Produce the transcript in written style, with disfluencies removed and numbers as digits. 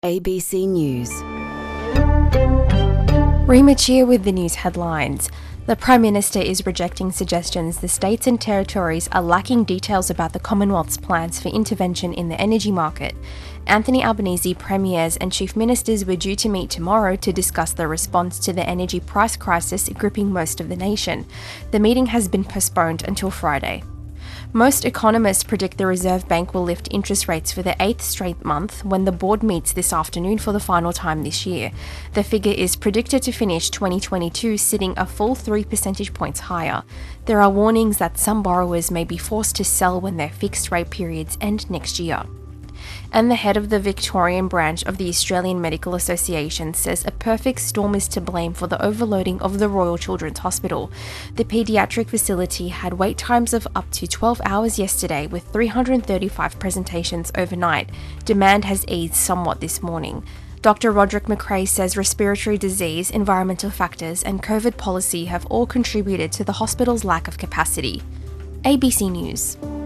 ABC News. Rima Chia with the news headlines. The Prime Minister is rejecting suggestions the states and territories are lacking details about the Commonwealth's plans for intervention in the energy market. Anthony Albanese, premiers and chief ministers were due to meet tomorrow to discuss the response to the energy price crisis gripping most of the nation. The meeting has been postponed until Friday. Most economists predict the Reserve Bank will lift interest rates for the 8th straight month when the board meets this afternoon for the final time this year. The figure is predicted to finish 2022 sitting a full 3 percentage points higher. There are warnings that some borrowers may be forced to sell when their fixed rate periods end next year. And the head of the Victorian branch of the Australian Medical Association says a perfect storm is to blame for the overloading of the Royal Children's Hospital. The paediatric facility had wait times of up to 12 hours yesterday with 335 presentations overnight. Demand has eased somewhat this morning. Dr. Roderick McRae says respiratory disease, environmental factors and COVID policy have all contributed to the hospital's lack of capacity. ABC News.